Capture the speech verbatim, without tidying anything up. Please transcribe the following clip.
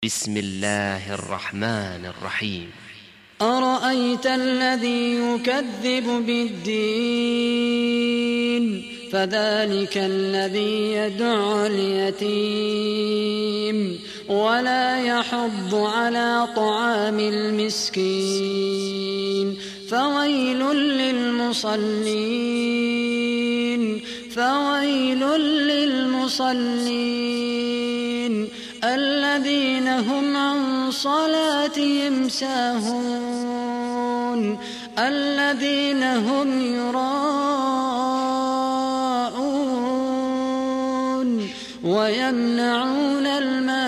بسم الله الرحمن الرحيم. أرأيت الذي يكذب بالدين فذلك الذي يدع اليتيم ولا يحض على طعام المسكين فويل للمصلين فويل للمصلين الذين هم عن صلاتهم ساهون الذين هم يراءون ويمنعون الماء